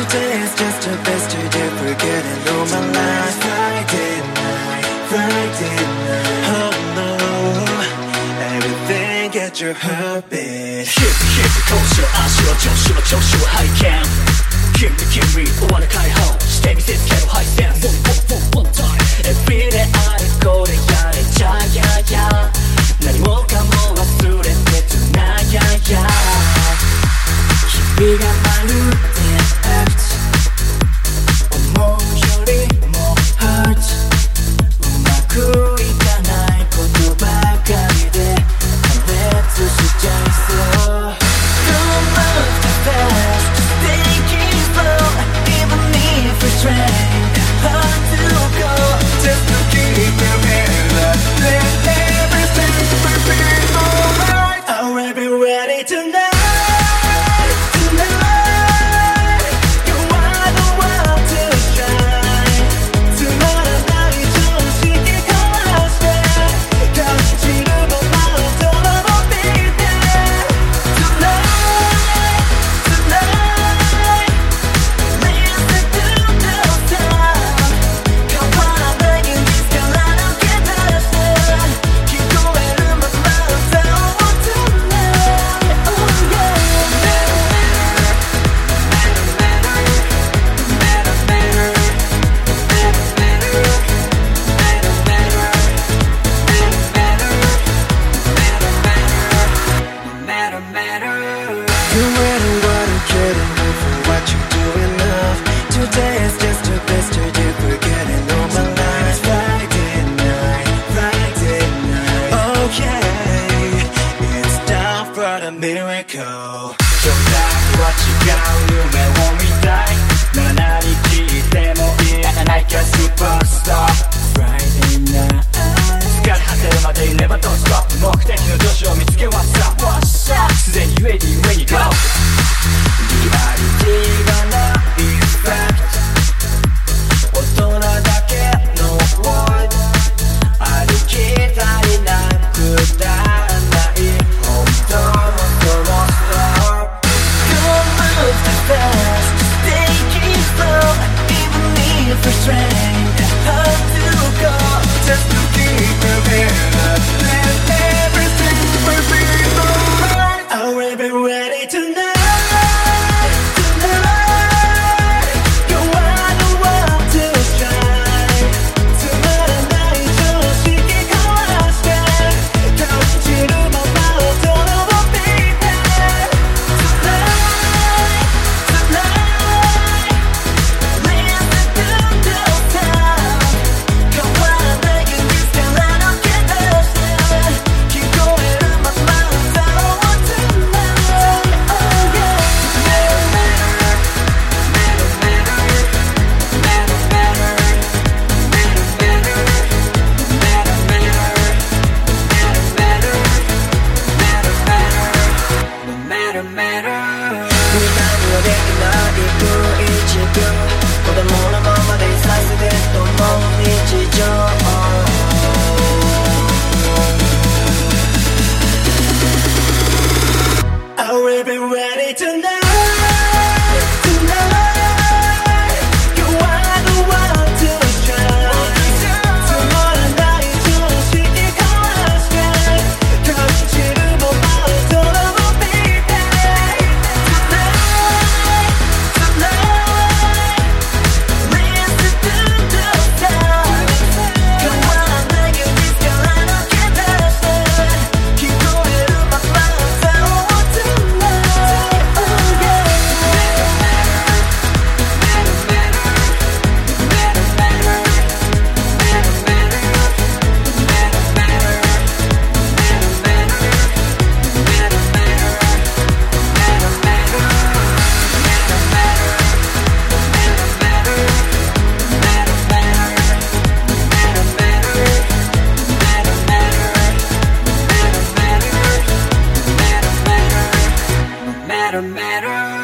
Today is just the best day, forgetting all my life. Friday night, oh no, everything at your heartbeat. Hit me腰を足を調子の調子を拝見。君終わる解放してみせつけるハイセンス。One time everyday あれこれやれちゃやや。何もかも忘れてtonightや。日々がまるで act 思うよりも hurt うまくいかないことばかりで破裂しちゃいそう。 Don't move too fast, take it slow, even if it's strength hard to go, just to keep your head up, let everything be alright. I'll be ready tonight. Matter